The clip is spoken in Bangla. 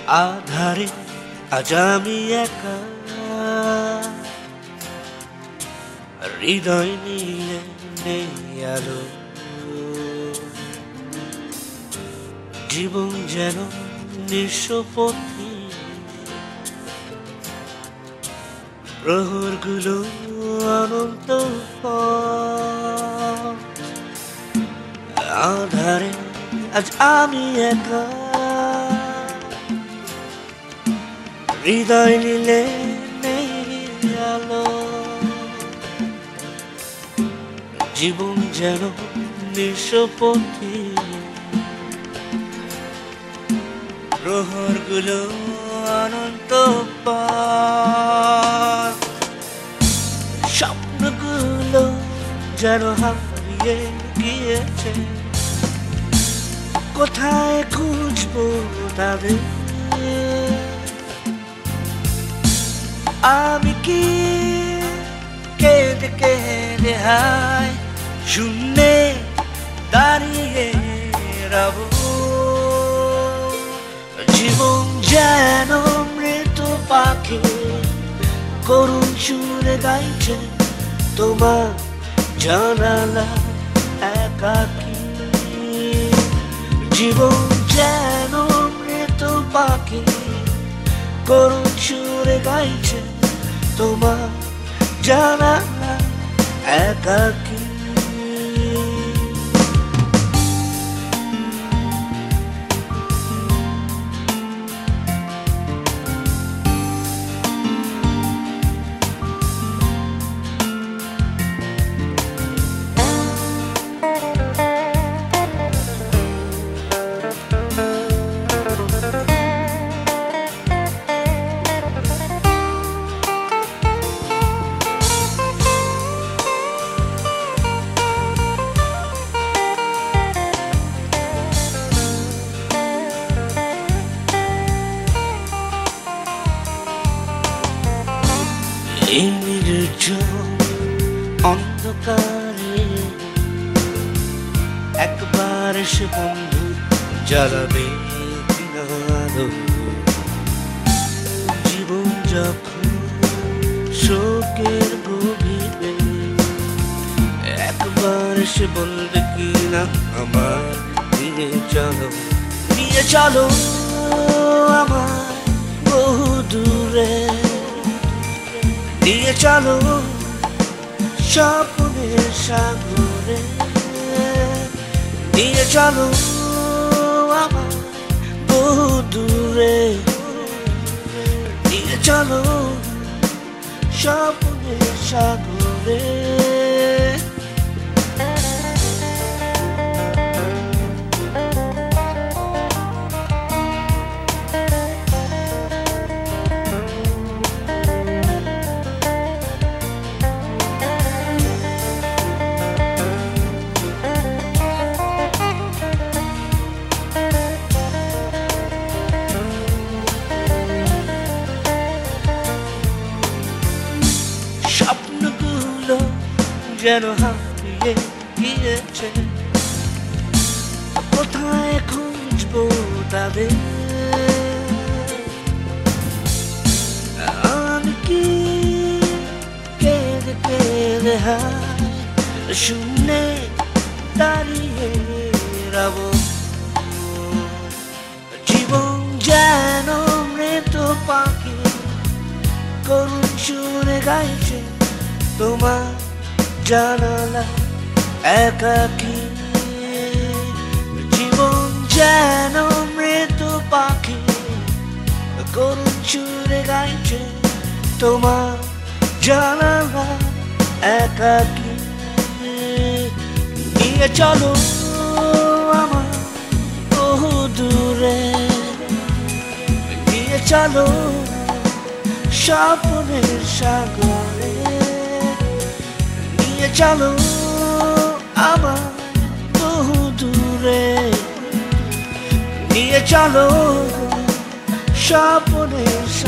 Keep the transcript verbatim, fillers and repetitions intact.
আধারে আজ আমি একা, হৃদয় নিয়ে নেই আলো। জীবন যেন নিঃস্বপথী, প্রহরগুলো অনন্ত পথ। আধারে আজ আমি একা, হৃদয় নিলে নেই আলো। জীবন যেন নিঃস্বপথী, প্রহরগুলো অনন্ত পথ। স্বপ্নগুলো যেন হারিয়ে গিয়েছে, কোথায় খুঁজবো তাদের? আমি কি কেঁদে কেঁদে হায় শূন্যে দাঁড়িয়ে রব? জীবন যেন মৃত পাখি, করুণ সুরে গাইছে তোমার জানালা একাকী। জীবন যেন মৃত পাখি, করুণ সুরে গাইছে তোমার জানালা একাকী। এই নির্জন অন্ধকারে একবার সে বন্ধু জ্বালাবে আলো। জীবন যখন শোকের গভীরে একবার সে বলবে কিনা আমার নিয়ে চলো, নিয়ে চলো আমার বহু দূরে, নিয়ে চলো স্বপ্নের সাগরে, নিয়ে চলো আমার বহু দূরে, নিয়ে চলো স্বপ্নের সাগরে। স্বপ্নগুলো যেন হারিয়ে গিয়েছে, কোথায় খুঁজবো তাদের? আমি কি কেঁদে কেঁদে হায় শূন্যে দাঁড়িয়ে রব? জীবন যেন মৃত পাখি, করুণ সুরে গাইছে তোমার জানালা একাকী। জীবন যেন মৃত পাখি, করুণ সুরে গাইছে তোমার জানালা একাকী। নিয়ে চলো আমার বহু দূরে, নিয়ে চলো স্বপ্নের সাগরে, নিয়ে চলো আমার বহু দূরে, নিয়ে চলো স্বপ্নের